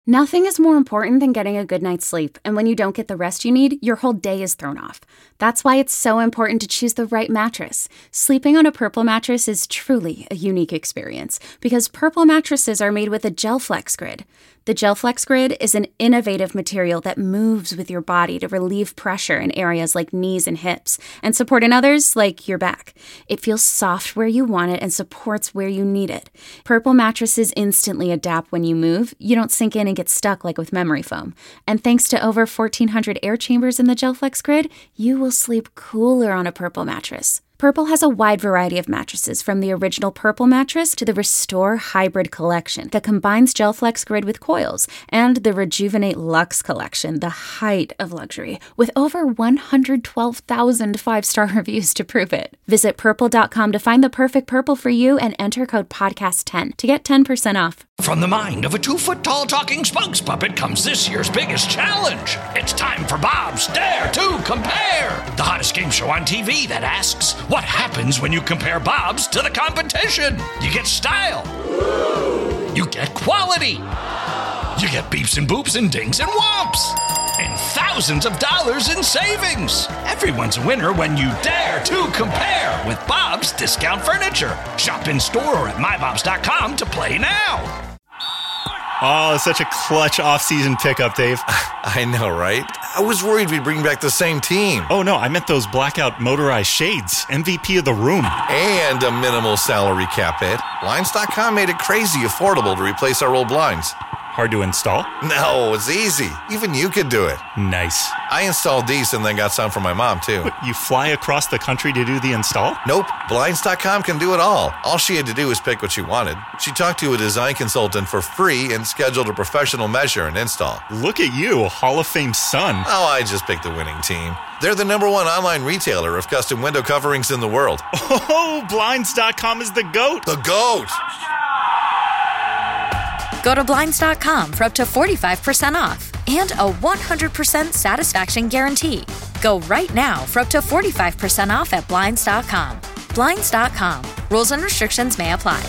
Nothing is more important than getting a good night's sleep, and when you don't get the rest you need, your whole day is thrown off. That's why it's so important to choose the right mattress. Sleeping on a Purple mattress is truly a unique experience, because Purple mattresses are made with a GelFlex Grid. The GelFlex Grid is an innovative material that moves with your body to relieve pressure in areas like knees and hips, and support in others like your back. It feels soft where you want it and supports where you need it. Purple mattresses instantly adapt when you move. You don't sink in and get stuck like with memory foam. And thanks to over 1,400 air chambers in the GelFlex Grid, you will sleep cooler on a Purple mattress. Purple has a wide variety of mattresses, from the original Purple mattress to the Restore Hybrid collection that combines GelFlex Grid with coils, and the Rejuvenate Luxe collection, the height of luxury, with over 112,000 five-star reviews to prove it. Visit purple.com to find the perfect Purple for you and enter code podcast10 to get 10% off. From the mind of a 2-foot-tall talking spokes puppet comes this year's biggest challenge. It's time for Bob's Dare to Compare, the hottest game show on TV that asks, what happens when you compare Bob's to the competition? You get style. You get quality. You get beeps and boops and dings and whomps. And thousands of dollars in savings. Everyone's a winner when you dare to compare with Bob's Discount Furniture. Shop in store or at mybobs.com to play now. Oh, such a clutch off-season pickup, Dave. I know, right? I was worried we'd bring back the same team. Oh, no, I meant those blackout motorized shades. MVP of the room. And a minimal salary cap hit. Blinds.com made it crazy affordable to replace our old blinds. Hard to install? No, it's easy. Even you could do it. Nice. I installed these and then got some for my mom, too. What, you fly across the country to do the install? Nope. Blinds.com can do it all. All she had to do was pick what she wanted. She talked to a design consultant for free and scheduled a professional measure and install. Look at you, Hall of Fame son. Oh, I just picked the winning team. They're the #1 online retailer of custom window coverings in the world. Oh, Blinds.com is the GOAT. The GOAT! Go to Blinds.com for up to 45% off and a 100% satisfaction guarantee. Go right now for up to 45% off at Blinds.com. Blinds.com. Rules and restrictions may apply.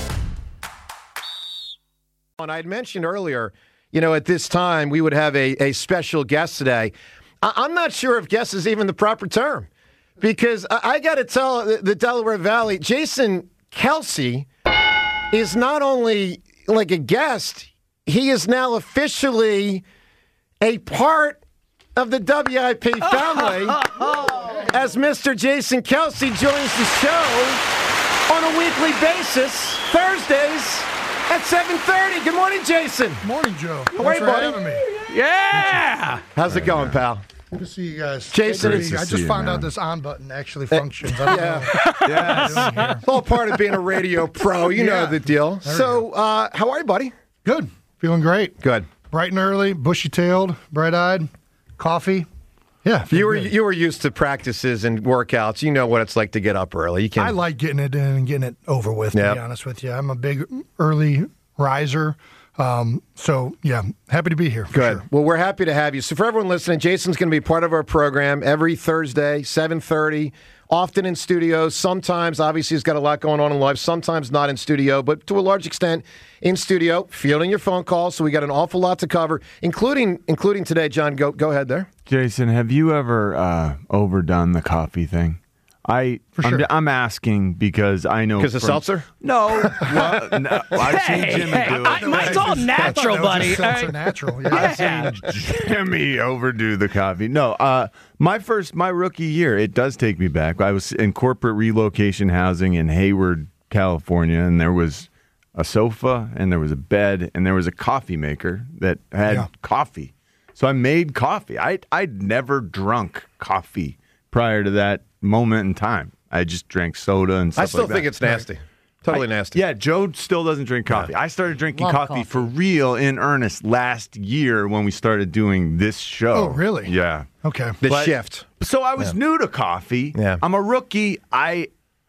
And I had mentioned earlier, at this time we would have a special guest today. I'm not sure if guest is even the proper term, because I got to tell the Delaware Valley, Jason Kelce is not only like a guest, he is now officially a part of the WIP family as Mr. Jason Kelce joins the show on a weekly basis, Thursdays at 7:30. Good morning, Jason. Morning, Joe. How are you, buddy? Having me. Yeah! How's it going, pal? Good to see you guys. Jason, I just found out this on button actually functions. I don't know yes. what I'm doing here. It's all part of being a radio pro. You know the deal. So, how are you, buddy? Good. Feeling great. Good. Bright and early, bushy-tailed, bright-eyed, coffee. Yeah. You were used to practices and workouts. You know what it's like to get up early. I like getting it in and getting it over with, to be honest with you. I'm a big early riser. So, happy to be here. Good. Sure. Well, we're happy to have you. So for everyone listening, Jason's going to be part of our program every Thursday, 7:30, often in studio. Sometimes, obviously, he's got a lot going on in life. Sometimes not in studio, but to a large extent in studio, fielding your phone calls. So we got an awful lot to cover, including today. John, go ahead there. Jason, have you ever overdone the coffee thing? I'm asking because I know. Because of seltzer? No. Well, no, I've seen Jimmy do it. Mine's all natural, buddy. Seltzer natural. Yeah. I've seen Jimmy overdo the coffee. No. My rookie year, it does take me back. I was in corporate relocation housing in Hayward, California, and there was a sofa, and there was a bed, and there was a coffee maker that had coffee. So I made coffee. I'd never drunk coffee prior to that moment in time. I just drank soda and stuff like that. I still think it's nasty. Totally nasty. Yeah, Joe still doesn't drink coffee. I started drinking coffee for real in earnest last year when we started doing this show. Oh, really? Yeah. Okay. The shift. So I was new to coffee. Yeah. I'm a rookie. I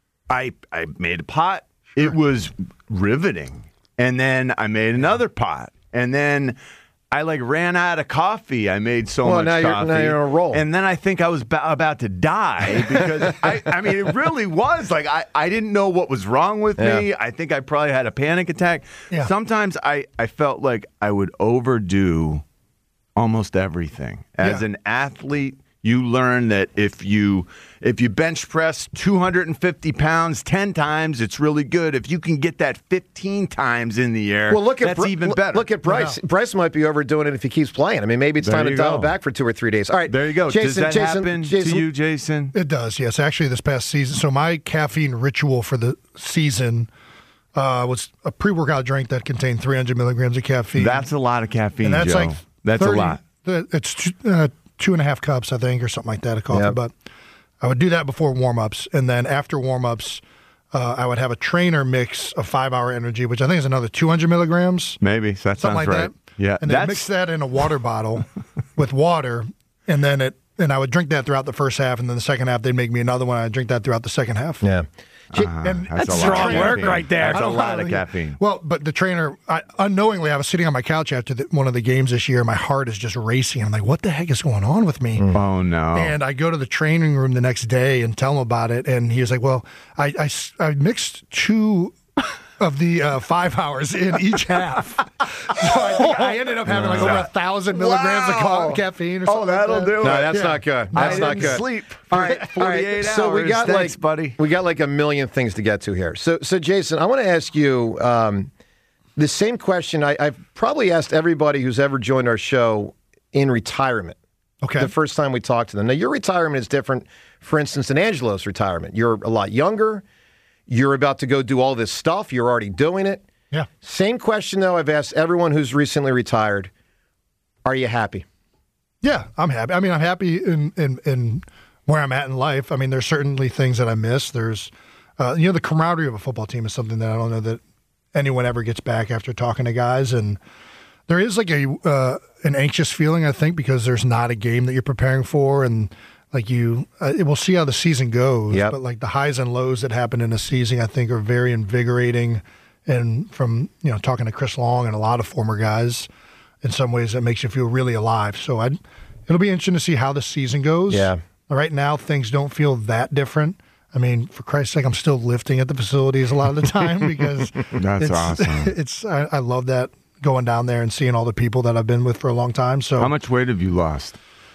made a pot. It was riveting. And then I made another pot. And then I like ran out of coffee. I made so Well, much now coffee. you're on a roll. And then I think I was about to die because I mean, it really was like I didn't know what was wrong with me. I think I probably had a panic attack. Yeah. Sometimes I felt like I would overdo almost everything. As an athlete, you learn that if you bench press 250 pounds 10 times, it's really good. If you can get that 15 times in the air, that's even better. Look at Bryce. Yeah. Bryce might be overdoing it if he keeps playing. I mean, maybe it's There time to you dial go. it back for 2 or 3 days. All right. There you go. Jason, Does that happen to you, Jason? It does, yes. Actually, this past season, so my caffeine ritual for the season was a pre-workout drink that contained 300 milligrams of caffeine. That's a lot of caffeine, and that's Joe. like That's 30 a lot. It's 2.5 cups, I think, or something like that of coffee. Yep. But I would do that before warm-ups, and then after warm-ups, I would have a trainer mix of 5-Hour Energy, which I think is another 200 milligrams. Maybe. That Something sounds like right. that. Yeah. And then mix that in a water bottle with water, and then I would drink that throughout the first half, and then the second half they'd make me another one. I'd drink that throughout the second half. Yeah. And That's a lot strong of work caffeine. right there. That's a lot of caffeine. Well, but the trainer, unknowingly, I was sitting on my couch after one of the games this year. My heart is just racing. I'm like, what the heck is going on with me? Oh, no. And I go to the training room the next day and tell him about it. And he was like, well, I mixed 2 of the 5 hours in each half. So I think I ended up having like over 1,000 milligrams of caffeine or something. that'll do it. No, that's not good. That's not didn't good. sleep. All right, 48 hours. So we got Thanks, buddy. We got like a million things to get to here. So Jason, I want to ask you the same question I've probably asked everybody who's ever joined our show in retirement. Okay. The first time we talked to them. Now, your retirement is different, for instance, than Angelo's retirement. You're a lot younger. You're about to go do all this stuff. You're already doing it. Yeah. Same question, though, I've asked everyone who's recently retired. Are you happy? Yeah, I'm happy. I mean, I'm happy in where I'm at in life. I mean, there's certainly things that I miss. There's, the camaraderie of a football team is something that I don't know that anyone ever gets back after talking to guys. And there is like an anxious feeling, I think, because there's not a game that you're preparing for. And like we'll see how the season goes. Yep. But like the highs and lows that happen in a season, I think are very invigorating. And from, talking to Chris Long and a lot of former guys, in some ways that makes you feel really alive. So it'll be interesting to see how the season goes. Yeah. Right now, things don't feel that different. I mean, for Christ's sake, I'm still lifting at the facilities a lot of the time because That's awesome. I love that, going down there and seeing all the people that I've been with for a long time. So How much weight have you lost?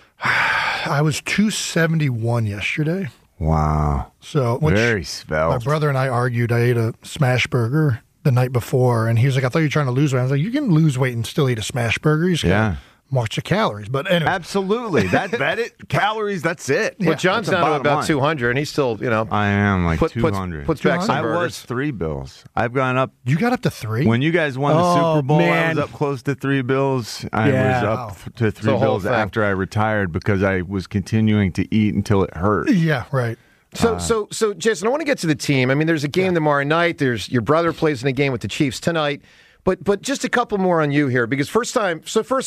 I was 271 yesterday. Wow. So Very my svelte. brother and I argued. I ate a smash burger the night before, and he was like, I thought you were trying to lose weight. I was like, you can lose weight and still eat a smash burger. You just gotta watch the calories. But anyway. Absolutely. Calories, that's it. Well, John's That's the down to bottom about line. 200, and he's still, I am like 200. Puts back some I burgers. was 3 bills. I've gone up. You got up to 3? When you guys won the Oh, Super Bowl, man. I was up close to 3 bills. I Yeah. was up to 3 the whole bills thing. after I retired because I was continuing to eat until it hurt. Yeah, right. So, Jason, I want to get to the team. I mean, there's a game tomorrow night. There's your brother plays in a game with the Chiefs tonight. But just a couple more on you here, because first time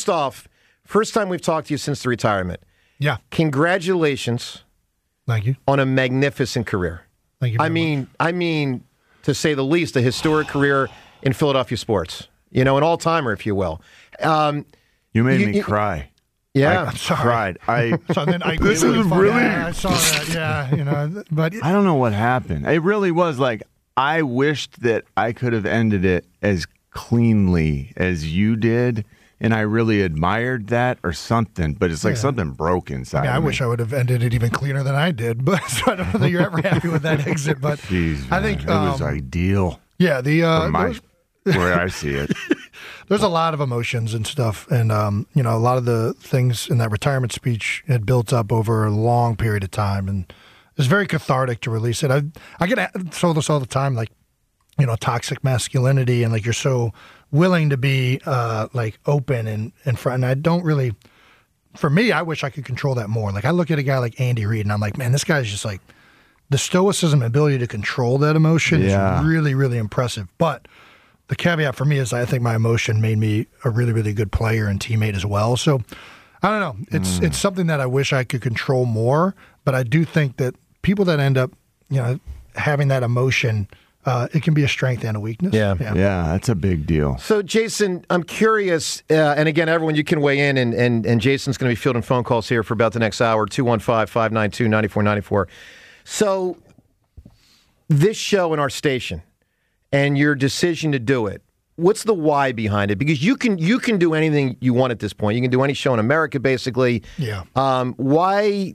we've talked to you since the retirement. Yeah. Congratulations Thank you. on a magnificent career. Thank you. I very much. mean, to say the least, a historic career in Philadelphia sports. An all-timer, if you will. You made me cry. Yeah. I'm sorry. Cried. So then I This is really- Yeah, I saw that. Yeah, but I don't know what happened. It really was like I wished that I could have ended it as cleanly as you did, and I really admired that or something. But it's like something broke inside. I of me. wish I would have ended it even cleaner than I did. But so I don't know that you're ever happy with that exit. But Jeez, I man, think it was ideal. yeah, Where I see it. there's a lot of emotions and stuff, and a lot of the things in that retirement speech had built up over a long period of time, and it's very cathartic to release it. I get told this all the time, like toxic masculinity, and like you're so willing to be like open and front. And I don't really. For me, I wish I could control that more. Like I look at a guy like Andy Reid, and I'm like, man, this guy's just like the stoicism, ability to control that emotion is really, really impressive. But the caveat for me is I think my emotion made me a really, really good player and teammate as well. So I don't know. It's something that I wish I could control more. But I do think that people that end up, having that emotion it can be a strength and a weakness. Yeah, that's a big deal. So, Jason, I'm curious, and again, everyone, you can weigh in, and Jason's going to be fielding phone calls here for about the next hour, 215-592-9494. So, this show in our station and your decision to do it, what's the why behind it? Because you can do anything you want at this point. You can do any show in America, basically. Yeah. Why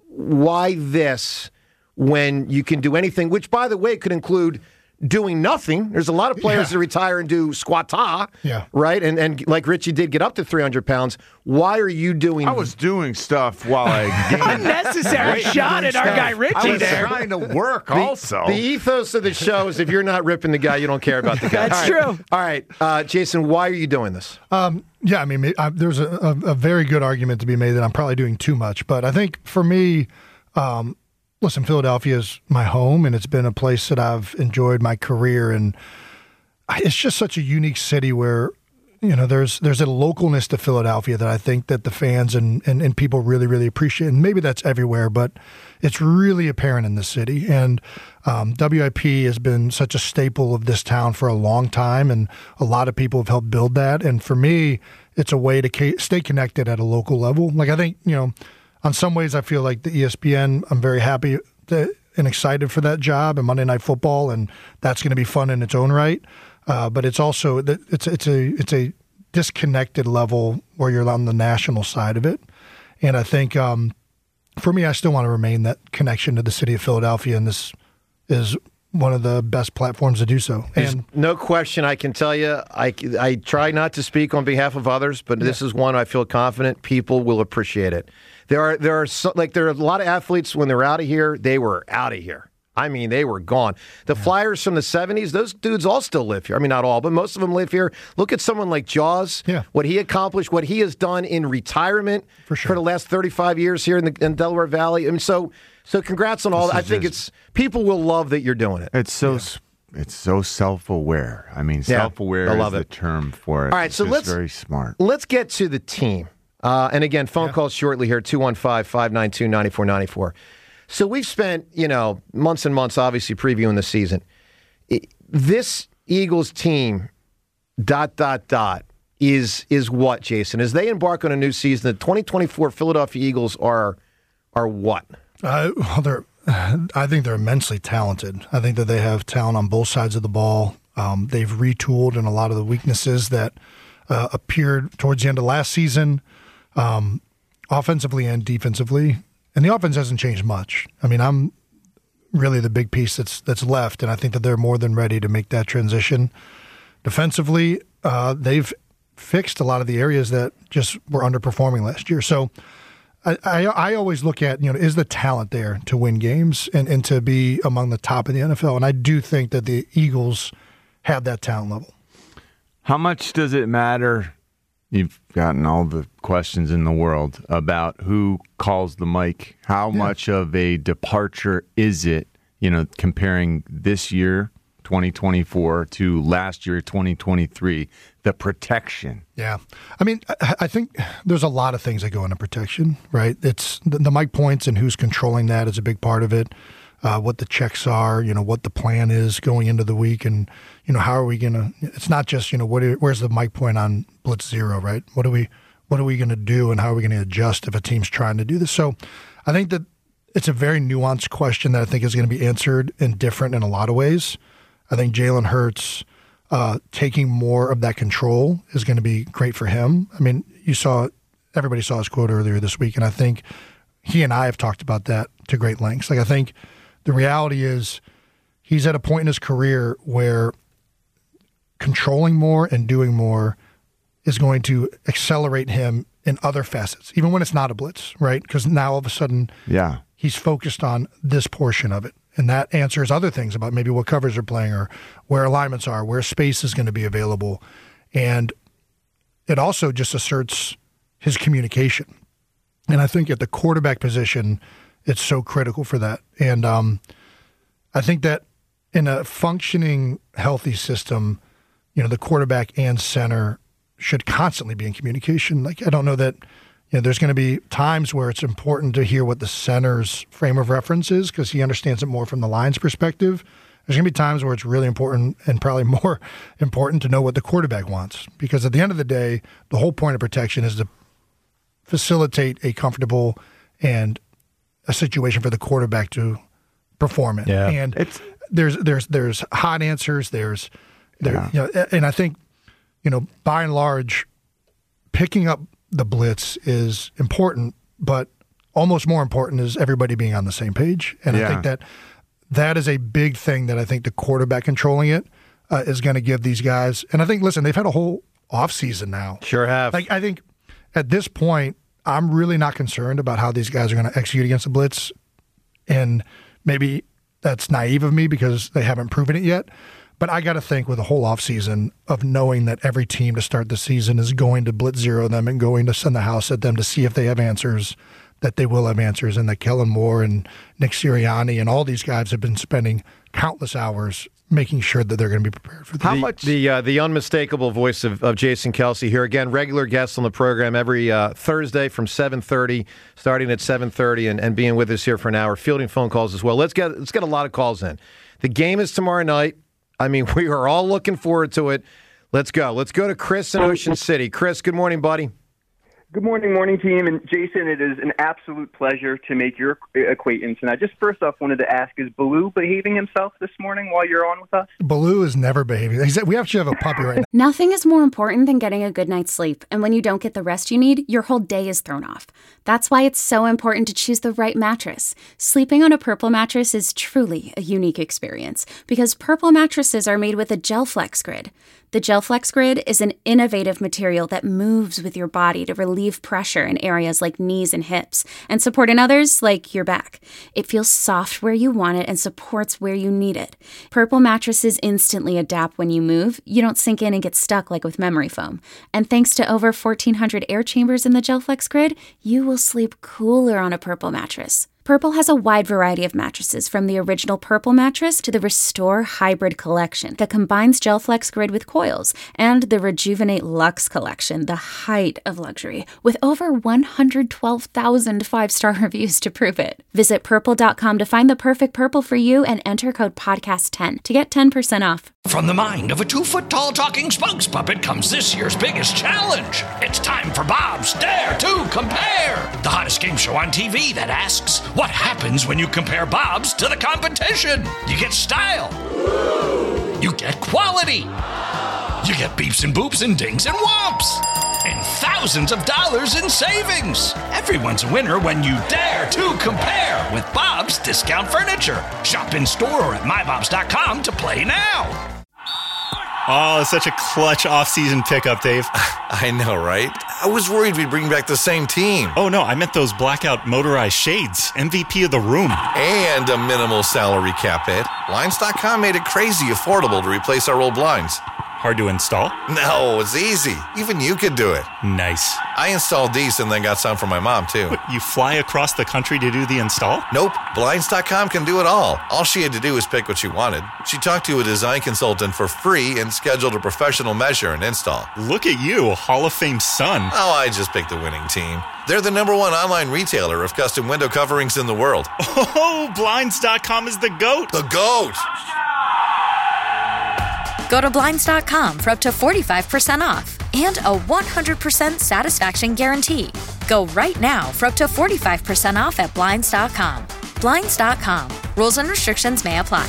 this when you can do anything, which, by the way, could include doing nothing? There's a lot of players that retire and do squat-ta, right? And like Richie did get up to 300 pounds. Why are you doing... I was doing stuff while I gained. Unnecessary shot at our guy Richie I was there. trying to work also. The ethos of the show is if you're not ripping the guy, you don't care about the guy. That's true. All right, Jason, why are you doing this? Yeah, I mean, there's a very good argument to be made that I'm probably doing too much. But I think for me... listen, Philadelphia is my home, and it's been a place that I've enjoyed my career, and it's just such a unique city where, there's a localness to Philadelphia that I think that the fans and people really, really appreciate, and maybe that's everywhere, but it's really apparent in the city, and WIP has been such a staple of this town for a long time, and a lot of people have helped build that, and for me, it's a way to stay connected at a local level. Like, I think, on some ways, I feel like the ESPN, I'm very happy and excited for that job and Monday Night Football, and that's going to be fun in its own right. But it's also it's a disconnected level where you're on the national side of it. And I think for me, I still want to remain that connection to the city of Philadelphia, and this is one of the best platforms to do so. And no question, I can tell you, I try not to speak on behalf of others, but this is one I feel confident people will appreciate it. There are a lot of athletes when they're out of here, they were out of here. I mean, they were gone. The Flyers from the 70s, those dudes all still live here. I mean, not all, but most of them live here. Look at someone like Jaws, what he accomplished, what he has done in retirement for the last 35 years here in Delaware Valley. I mean, so congrats on all that. I think people will love that you're doing it. It's so self-aware. I mean, self-aware is the term for it. All right, so let's very smart. Let's get to the team. And again, phone calls shortly here, 215-592-9494. So we've spent, months and months, obviously, previewing the season. This Eagles team, ... is what, Jason? As they embark on a new season, the 2024 Philadelphia Eagles are what? I think they're immensely talented. I think that they have talent on both sides of the ball. They've retooled in a lot of the weaknesses that appeared towards the end of last season, offensively and defensively. And the offense hasn't changed much. I mean, I'm really the big piece that's left, and I think that they're more than ready to make that transition. Defensively, they've fixed a lot of the areas that just were underperforming last year. So I always look at, is the talent there to win games and to be among the top in the NFL? And I do think that the Eagles have that talent level. How much does it matter? You've gotten all the questions in the world about who calls the mic. How much of a departure is it, comparing this year, 2024, to last year, 2023, the protection? Yeah. I mean, I think there's a lot of things that go into protection, right? It's the mic points and who's controlling that is a big part of it. What the checks are, what the plan is going into the week, and how are we going to? It's not just where's the mic point on Blitz Zero, right? What are we going to do, and how are we going to adjust if a team's trying to do this? So, I think that it's a very nuanced question that I think is going to be answered and different in a lot of ways. I think Jalen Hurts taking more of that control is going to be great for him. I mean, everybody saw his quote earlier this week, and I think he and I have talked about that to great lengths. Like, I think the reality is he's at a point in his career where controlling more and doing more is going to accelerate him in other facets, even when it's not a blitz, right? Because now all of a sudden he's focused on this portion of it. And that answers other things about maybe what covers are playing or where alignments are, where space is going to be available. And it also just asserts his communication. And I think at the quarterback position, it's so critical for that. And I think that in a functioning, healthy system, the quarterback and center should constantly be in communication. Like, I don't know that there's going to be times where it's important to hear what the center's frame of reference is because he understands it more from the line's perspective. There's going to be times where it's really important and probably more important to know what the quarterback wants. Because at the end of the day, the whole point of protection is to facilitate a comfortable and a situation for the quarterback to perform in. Yeah. And there's hot answers. And I think, by and large, picking up the blitz is important, but almost more important is everybody being on the same page. And I think that is a big thing that I think the quarterback controlling it is going to give these guys. And I think, listen, they've had a whole offseason now. Sure have. Like, I think at this point, I'm really not concerned about how these guys are going to execute against the blitz. And maybe that's naive of me because they haven't proven it yet. But I got to think with a whole offseason of knowing that every team to start the season is going to blitz zero them and going to send the house at them to see if they have answers, that they will have answers, and that Kellen Moore and Nick Sirianni and all these guys have been spending countless hours making sure that they're going to be prepared for this. The unmistakable voice of Jason Kelce here. Again, regular guest on the program every Thursday from 7:30, starting at 7:30 and being with us here for an hour, fielding phone calls as well. Let's get a lot of calls in. The game is tomorrow night. I mean, we are all looking forward to it. Let's go. Let's go to Chris in Ocean City. Chris, good morning, buddy. Good morning, team. And Jason, it is an absolute pleasure to make your acquaintance. And I just first off wanted to ask, is Baloo behaving himself this morning while you're on with us? Baloo is never behaving. We actually have a puppy right now. Nothing is more important than getting a good night's sleep. And when you don't get the rest you need, your whole day is thrown off. That's why it's so important to choose the right mattress. Sleeping on a Purple mattress is truly a unique experience because Purple mattresses are made with a GelFlex Grid. The GelFlex Grid is an innovative material that moves with your body to relieve pressure in areas like knees and hips and support in others like your back. It feels soft where you want it and supports where you need it. Purple mattresses instantly adapt when you move. You don't sink in and get stuck like with memory foam. And thanks to over 1,400 air chambers in the GelFlex Grid, you will sleep cooler on a Purple mattress. Purple has a wide variety of mattresses, from the original Purple mattress to the Restore Hybrid collection that combines GelFlex Grid with coils, and the Rejuvenate Luxe collection, the height of luxury, with over 112,000 five-star reviews to prove it. Visit Purple.com to find the perfect Purple for you and enter code PODCAST10 to get 10% off. From the mind of a 2-foot-tall talking spokes puppet comes this year's biggest challenge. It's time for Bob's Dare to Compare, the hottest game show on TV that asks, what happens when you compare Bob's to the competition? You get style. You get quality. You get beeps and boops and dings and whomps. And thousands of dollars in savings. Everyone's a winner when you dare to compare with Bob's Discount Furniture. Shop in store or at mybobs.com to play now. Oh, such a clutch off-season pickup, Dave. I know, right? I was worried we'd bring back the same team. Oh, no, I meant those blackout motorized shades. MVP of the room. And a minimal salary cap hit. Blinds.com made it crazy affordable to replace our old blinds. Hard to install? No, it's easy. Even you could do it. Nice. I installed these and then got some for my mom, too. What, you fly across the country to do the install? Nope. Blinds.com can do it all. All she had to do was pick what she wanted. She talked to a design consultant for free and scheduled a professional measure and install. Look at you, a Hall of Fame son. Oh, I just picked the winning team. They're the #1 online retailer of custom window coverings in the world. Oh, Blinds.com is the GOAT. The GOAT! Go to Blinds.com for up to 45% off and a 100% satisfaction guarantee. Go right now for up to 45% off at Blinds.com. Blinds.com. Rules and restrictions may apply.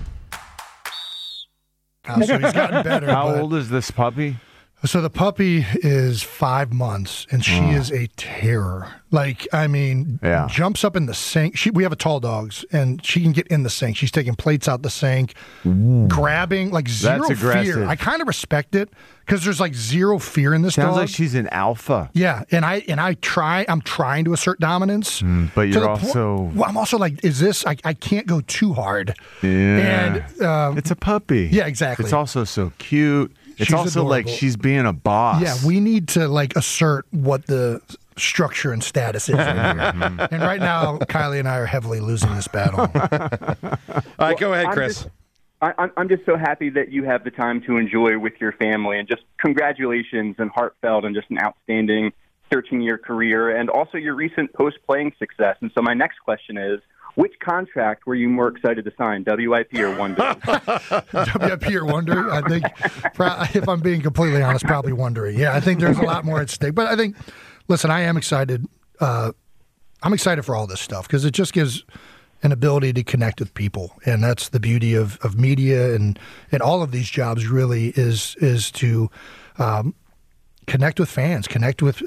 So he's gotten better. How old is this puppy? So the puppy is 5 months, and she is a terror. Like, I mean, jumps up in the sink. We have a tall dogs, and she can get in the sink. She's taking plates out the sink, grabbing, like zero That's aggressive. fear. I kind of respect it because there's like zero fear in this dog. Sounds like she's an alpha. Yeah, and I'm trying to assert dominance. But you're also... Well, I'm also like, is this... I can't go too hard. Yeah. And it's a puppy. Yeah, exactly. It's also so cute. It's She's also adorable. like she's being a boss. Yeah, we need to like assert what the structure and status is. And right now, Kylie and I are heavily losing this battle. All right, go ahead, Chris. I'm just so happy that you have the time to enjoy with your family, and just congratulations and heartfelt and just an outstanding 13-year career, and also your recent post-playing success. And so my next question is, which contract were you more excited to sign, WIP or Wondery? WIP or Wondery? I think, if I'm being completely honest, probably Wondery. Yeah, I think there's a lot more at stake. But I think, listen, I am excited. I'm excited for all this stuff because it just gives an ability to connect with people, and that's the beauty of media and all of these jobs. Really, is to connect with fans, connect with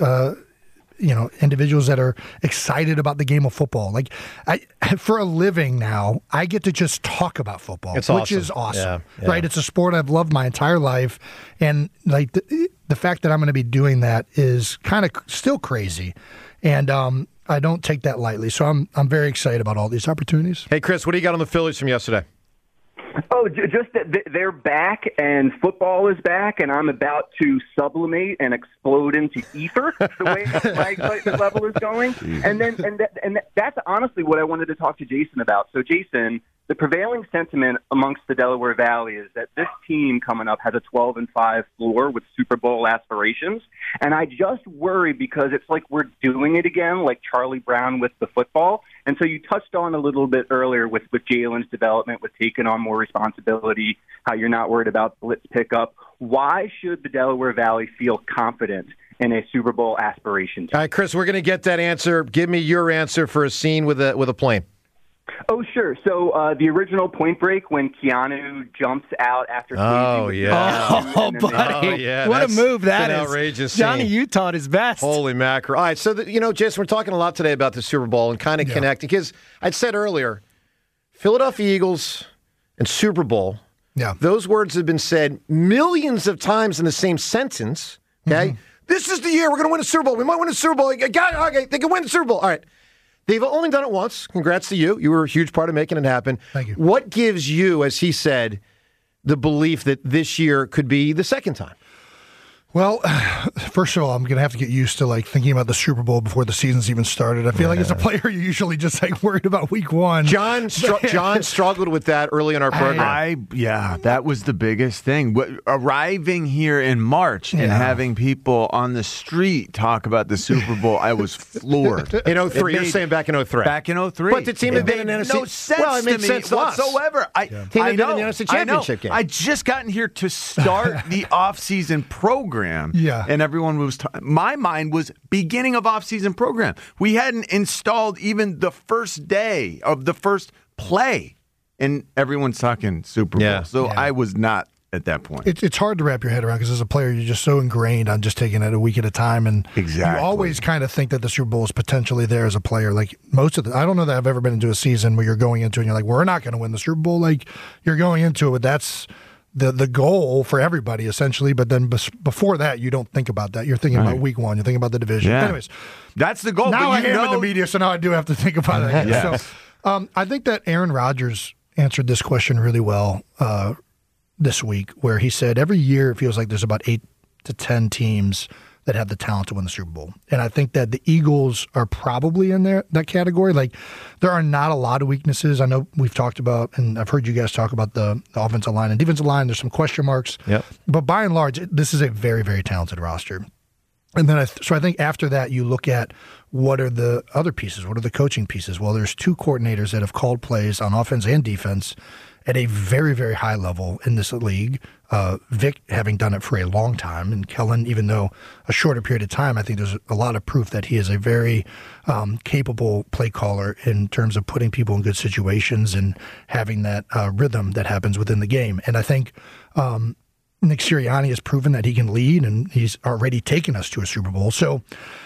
individuals that are excited about the game of football. Like, for a living now, I get to just talk about football, which is awesome. Yeah. Right? It's a sport I've loved my entire life, and like the fact that I'm going to be doing that is kind of still crazy, and I don't take that lightly. So I'm very excited about all these opportunities. Hey, Chris, what do you got on the Phillies from yesterday? Oh, just that they're back and football is back, and I'm about to sublimate and explode into ether the way my excitement level is going. And that's honestly what I wanted to talk to Jason about. So, Jason, the prevailing sentiment amongst the Delaware Valley is that this team coming up has a 12-5 floor with Super Bowl aspirations. And I just worry because it's like we're doing it again, like Charlie Brown with the football. And so you touched on a little bit earlier with Jalen's development, with taking on more responsibility, how you're not worried about blitz pickup. Why should the Delaware Valley feel confident in a Super Bowl aspiration? All right, Chris, we're going to get that answer. Give me your answer for a scene with a plane. Oh, sure. So the original Point Break, when Keanu jumps out after Oh, yeah. Oh, buddy. Oh, yeah. What a move that is. Outrageous Johnny scene. Utah at his best. Holy mackerel. All right, so, Jason, we're talking a lot today about the Super Bowl and kind of connecting. Because I'd said earlier, Philadelphia Eagles and Super Bowl, those words have been said millions of times in the same sentence, okay? Mm-hmm. This is the year we're going to win a Super Bowl. We might win a Super Bowl. Okay, they can win the Super Bowl. All right. They've only done it once. Congrats to you. You were a huge part of making it happen. Thank you. What gives you, as he said, the belief that this year could be the second time? Well, first of all, I'm going to have to get used to thinking about the Super Bowl before the season's even started. I feel like as a player, you're usually just worried about week one. John struggled with that early in our program. That was the biggest thing. Arriving here in March and having people on the street talk about the Super Bowl, I was floored. In 03, you're saying back in 03. Back in 03. But the team had been in NFC. No sense to me whatsoever. Team had been in the NFC Championship game. I just gotten here to start the off-season program. Yeah. And everyone was my mind was beginning of off-season program. We hadn't installed even the first day of the first play, and everyone's talking Super Bowl. So I was not at that point. It's hard to wrap your head around because as a player, you're just so ingrained on just taking it a week at a time, and you always kind of think that the Super Bowl is potentially there as a player. Like I don't know that I've ever been into a season where you're going into it and you're like, we're not going to win the Super Bowl. Like, you're going into it, but that's the goal for everybody, essentially. But then before that, you don't think about that. You're thinking about week one. You're thinking about the division. Yeah. Anyways, that's the goal. Now I am in the media, so now I do have to think about it again. Yes. So I think that Aaron Rodgers answered this question really well this week, where he said every year it feels like there's about 8 to 10 teams that have the talent to win the Super Bowl. And I think that the Eagles are probably in that category. Like, there are not a lot of weaknesses. I know we've talked about, and I've heard you guys talk about the offensive line and defensive line. There's some question marks. Yep. But by and large, this is a very, very talented roster. And then I think after that, you look at what are the other pieces? What are the coaching pieces? Well, there's 2 coordinators that have called plays on offense and defense at a very, very high level in this league. Vic having done it for a long time, and Kellen, even though a shorter period of time, I think there's a lot of proof that he is a very capable play caller in terms of putting people in good situations and having that rhythm that happens within the game. And I think Nick Sirianni has proven that he can lead, and he's already taken us to a Super Bowl. So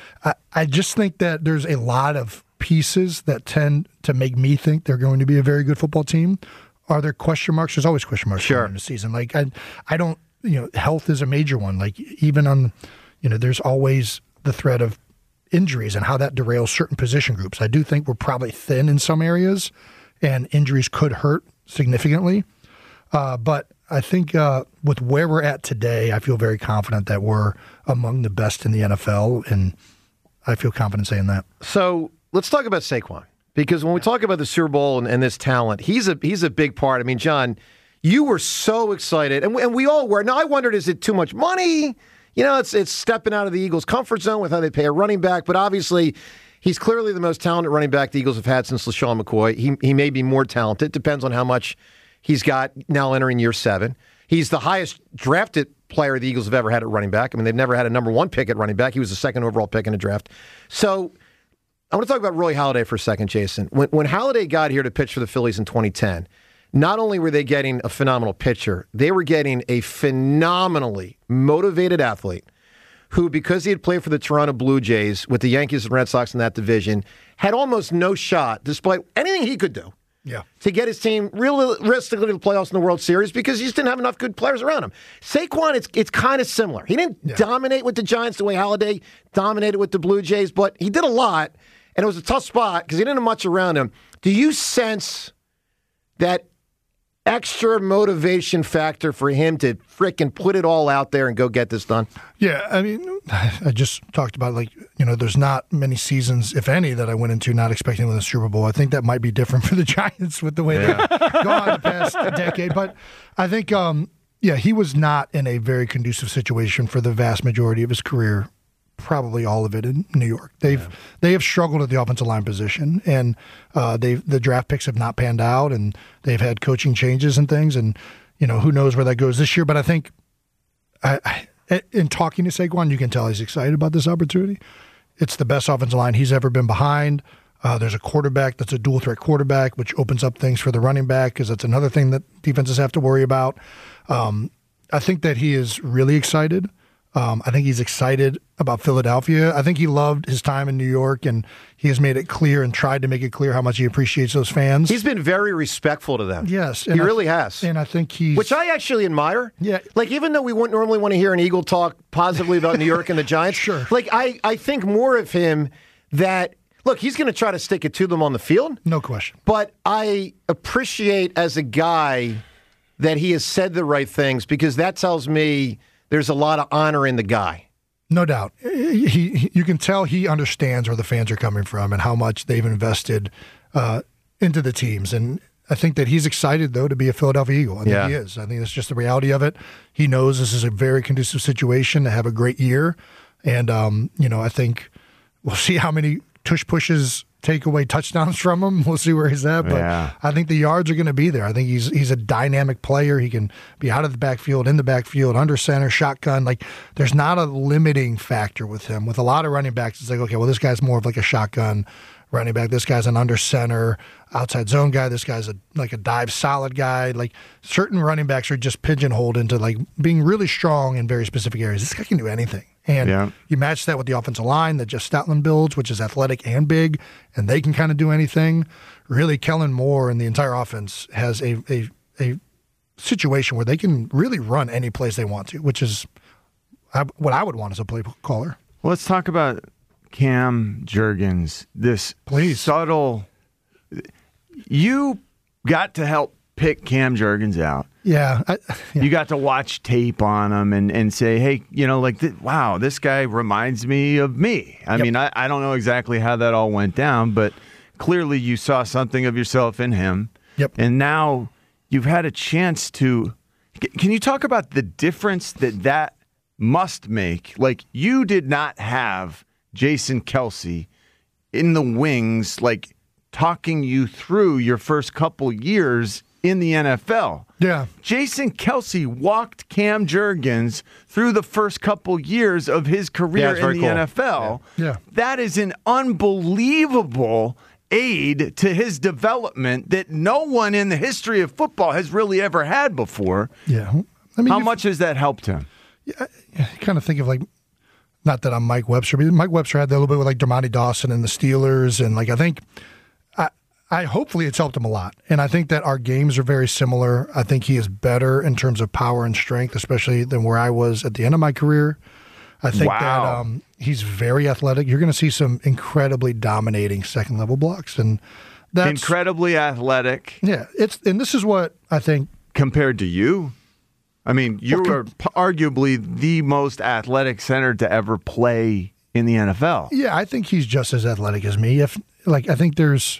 I just think that there's a lot of pieces that tend to make me think they're going to be a very good football team. Are there question marks? There's always question marks in the season. Like, I don't, health is a major one. Like, even on, there's always the threat of injuries and how that derails certain position groups. I do think we're probably thin in some areas, and injuries could hurt significantly. But I think with where we're at today, I feel very confident that we're among the best in the NFL, and I feel confident saying that. So let's talk about Saquon. Because when we talk about the Super Bowl and this talent, he's a big part. I mean, John, you were so excited, and we all were. Now, I wondered, is it too much money? It's stepping out of the Eagles' comfort zone with how they pay a running back. But obviously, He's clearly the most talented running back the Eagles have had since LaShawn McCoy. He may be more talented. Depends on how much he's got now entering year 7. He's the highest drafted player the Eagles have ever had at running back. I mean, they've never had a number 1 pick at running back. He was the 2nd overall pick in the draft. So I want to talk about Roy Halladay for a second, Jason. When Halladay got here to pitch for the Phillies in 2010, not only were they getting a phenomenal pitcher, they were getting a phenomenally motivated athlete who, because he had played for the Toronto Blue Jays with the Yankees and Red Sox in that division, had almost no shot, despite anything he could do, to get his team realistically to the playoffs in the World Series because he just didn't have enough good players around him. Saquon, it's kind of similar. He didn't dominate with the Giants the way Halladay dominated with the Blue Jays, but he did a lot, and it was a tough spot because he didn't have much around him. Do you sense that extra motivation factor for him to frickin' put it all out there and go get this done? Yeah, I mean, I just talked about, there's not many seasons, if any, that I went into not expecting to win the Super Bowl. I think that might be different for the Giants with the way they've gone the past decade. But I think, he was not in a very conducive situation for the vast majority of his career, probably all of it in New York. They have struggled at the offensive line position, and the draft picks have not panned out, and they've had coaching changes and things, and who knows where that goes this year. But I think in talking to Saquon, you can tell he's excited about this opportunity. It's the best offensive line he's ever been behind. There's a quarterback that's a dual threat quarterback, which opens up things for the running back because that's another thing that defenses have to worry about. I think that he is really excited. I think he's excited about Philadelphia. I think he loved his time in New York, and he has made it clear and tried to make it clear how much he appreciates those fans. He's been very respectful to them. Yes. He really has. And I think which I actually admire. Yeah. Even though we wouldn't normally want to hear an Eagle talk positively about New York and the Giants, sure. I think more of him that, look, he's going to try to stick it to them on the field. No question. But I appreciate as a guy that he has said the right things because that tells me there's a lot of honor in the guy. No doubt. You can tell he understands where the fans are coming from and how much they've invested into the teams. And I think that he's excited, though, to be a Philadelphia Eagle. I think he is. I think that's just the reality of it. He knows this is a very conducive situation to have a great year. And, I think we'll see how many tush-pushes take away touchdowns from him. We'll see where he's at. But I think the yards are going to be there. I think he's a dynamic player. He can be out of the backfield, in the backfield, under center, shotgun. There's not a limiting factor with him. With a lot of running backs, it's like, okay, well, this guy's more of like a shotgun running back. This guy's an under center, outside zone guy. This guy's a dive solid guy. Certain running backs are just pigeonholed into being really strong in very specific areas. This guy can do anything. And you match that with the offensive line that Jeff Stoutland builds, which is athletic and big, and they can kind of do anything. Really, Kellen Moore and the entire offense has a situation where they can really run any place they want to, which is what I would want as a play caller. Well, let's talk about Cam Jurgens. This subtle. You got to help pick Cam Jurgens out. Yeah. You got to watch tape on him and say, hey, wow, this guy reminds me of me. I mean, I don't know exactly how that all went down, but clearly you saw something of yourself in him. Yep. And now you've had a chance to. Can you talk about the difference that must make? You did not have Jason Kelce in the wings, talking you through your first couple years in the NFL. Yeah. Jason Kelce walked Cam Jurgens through the first couple years of his career in the NFL. Yeah. That is an unbelievable aid to his development that no one in the history of football has really ever had before. Yeah. How much has that helped him? Yeah, I kind of think of not that I'm Mike Webster, but Mike Webster had that a little bit with Dermontti Dawson and the Steelers, and I think I hopefully it's helped him a lot. And I think that our games are very similar. I think he is better in terms of power and strength, especially than where I was at the end of my career. I think that he's very athletic. You're going to see some incredibly dominating second level blocks, and that's incredibly athletic. Yeah, and this is what I think compared to you. I mean, you are arguably the most athletic center to ever play in the NFL. Yeah, I think he's just as athletic as me. I think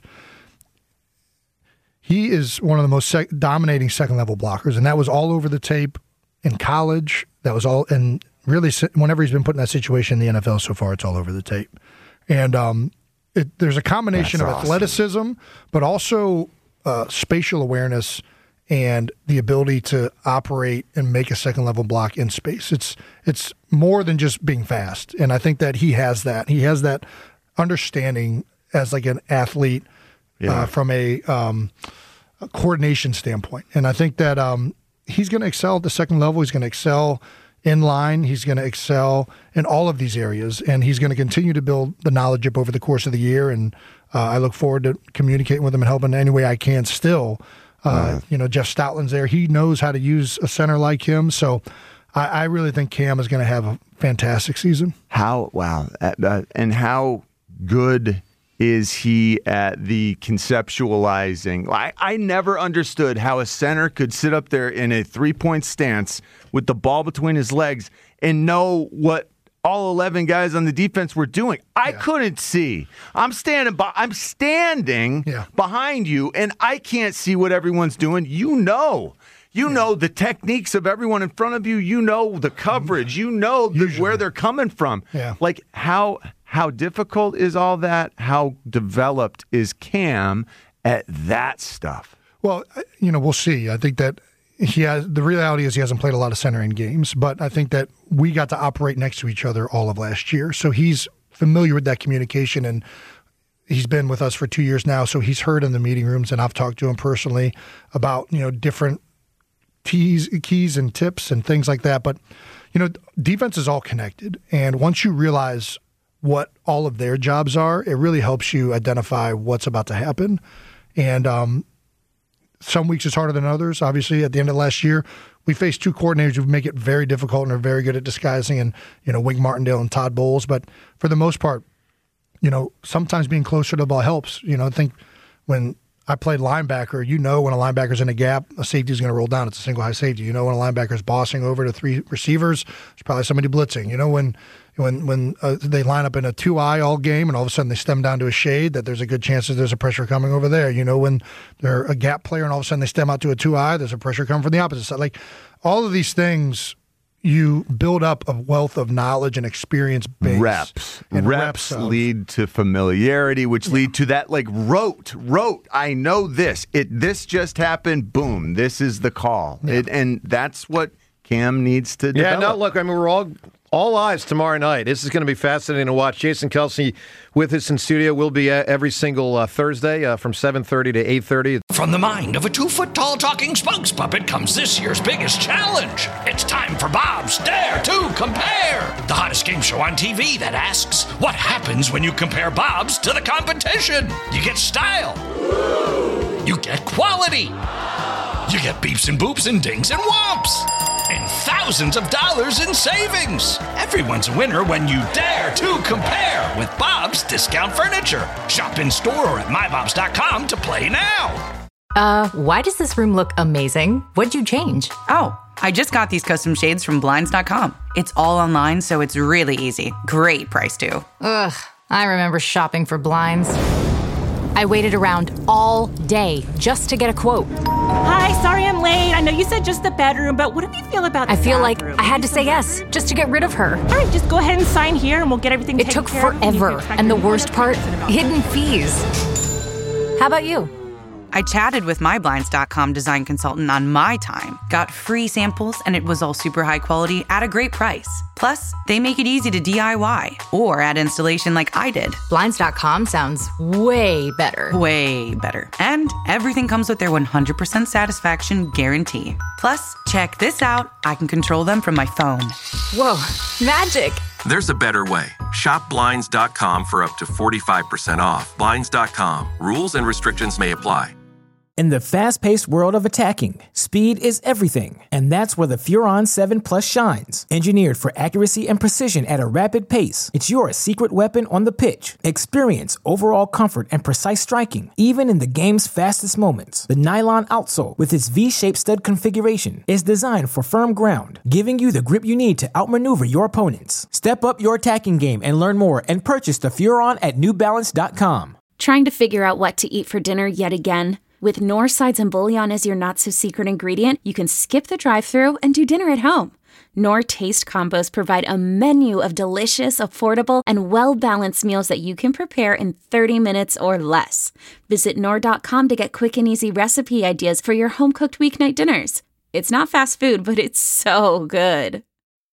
he is one of the most dominating second-level blockers, and that was all over the tape in college. That was all, and really, whenever he's been put in that situation in the NFL so far, it's all over the tape. And there's a combination That's of awesome. athleticism, but also spatial awareness and the ability to operate and make a second level block in space. It's more than just being fast. And I think that he has that. He has that understanding as like an athlete from a coordination standpoint. And I think that he's going to excel at the second level. He's going to excel in line. He's going to excel in all of these areas. And he's going to continue to build the knowledge up over the course of the year. And I look forward to communicating with him and helping in any way I can still. Jeff Stoutland's there. He knows how to use a center like him. So I really think Cam is going to have a fantastic season. And how good is he at the conceptualizing? I never understood how a center could sit up there in a 3-point stance with the ball between his legs and know what all 11 guys on the defense were doing. I couldn't see. I'm standing behind you, and I can't see what everyone's doing. You know the techniques of everyone in front of you. You know the coverage. You know where they're coming from. Yeah. Like how difficult is all that? How developed is Cam at that stuff? Well, we'll see. I think that the reality is he hasn't played a lot of center in games, but I think that we got to operate next to each other all of last year. So he's familiar with that communication, and he's been with us for 2 years now. So he's heard in the meeting rooms, and I've talked to him personally about, different keys and tips and things like that. But, defense is all connected. And once you realize what all of their jobs are, it really helps you identify what's about to happen. And some weeks it's harder than others. Obviously, at the end of last year, we faced two coordinators who make it very difficult and are very good at disguising, and Wink Martindale and Todd Bowles. But for the most part, sometimes being closer to the ball helps. I think when I played linebacker, when a linebacker's in a gap, a safety is going to roll down. It's a single high safety. When a linebacker's bossing over to 3 receivers, there's probably somebody blitzing. When they line up in a 2-eye all game and all of a sudden they stem down to a shade, that there's a good chance that there's a pressure coming over there. When they're a gap player and all of a sudden they stem out to a 2-eye, there's a pressure coming from the opposite side. Like all of these things, you build up a wealth of knowledge and experience base. Reps lead to familiarity, which lead to that rote. I know this. This just happened. Boom. This is the call. Yeah. And that's what Cam needs to develop. Yeah, no, look, we're all eyes tomorrow night. This is going to be fascinating to watch. Jason Kelsey with us in studio. We'll be every single Thursday from 7:30 to 8:30. From the mind of a 2-foot-tall talking spokes puppet comes this year's biggest challenge. It's time for Bob's Dare to Compare, the hottest game show on TV that asks, what happens when you compare Bob's to the competition? You get style. You get quality. You get beeps and boops and dings and whomps. And thousands of dollars in savings. Everyone's a winner when you dare to compare with Bob's Discount Furniture. Shop in store or at mybobs.com to play now. Why does this room look amazing? What'd you change? Oh, I just got these custom shades from Blinds.com. It's all online, so it's really easy. Great price, too. Ugh, I remember shopping for blinds. I waited around all day just to get a quote. Hi, sorry I'm late. I know you said just the bedroom, but what do you feel about the I feel bathroom? like I had to say yes just to get rid of her. All right, just go ahead and sign here and we'll get everything It taken took care of. forever, and the worst part, hidden fees. How about you? I chatted with my Blinds.com design consultant on my time, got free samples, and it was all super high quality at a great price. Plus, they make it easy to DIY or add installation like I did. Blinds.com sounds way better. Way better. And everything comes with their 100% satisfaction guarantee. Plus, check this out. I can control them from my phone. Whoa, magic. There's a better way. Shop Blinds.com for up to 45% off. Blinds.com. Rules and restrictions may apply. In the fast-paced world of attacking, speed is everything, and that's where the Furon 7 Plus shines. Engineered for accuracy and precision at a rapid pace, it's your secret weapon on the pitch. Experience overall comfort and precise striking, even in the game's fastest moments. The nylon outsole, with its V-shaped stud configuration, is designed for firm ground, giving you the grip you need to outmaneuver your opponents. Step up your attacking game and learn more and purchase the Furon at NewBalance.com. Trying to figure out what to eat for dinner yet again? With Knorr sides and bouillon as your not-so-secret ingredient, you can skip the drive-thru and do dinner at home. Knorr Taste Combos provide a menu of delicious, affordable, and well-balanced meals that you can prepare in 30 minutes or less. Visit Knorr.com to get quick and easy recipe ideas for your home-cooked weeknight dinners. It's not fast food, but it's so good.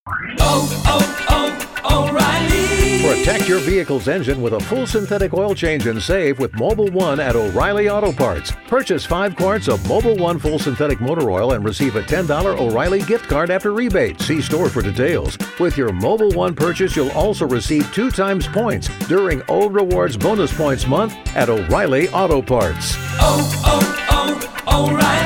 O'Reilly! Protect your vehicle's engine with a full synthetic oil change and save with Mobil 1 at O'Reilly Auto Parts. Purchase 5 quarts of Mobil 1 full synthetic motor oil and receive a $10 O'Reilly gift card after rebate. See store for details. With your Mobil 1 purchase, you'll also receive 2 times points during O Rewards Bonus Points Month at O'Reilly Auto Parts. O'Reilly!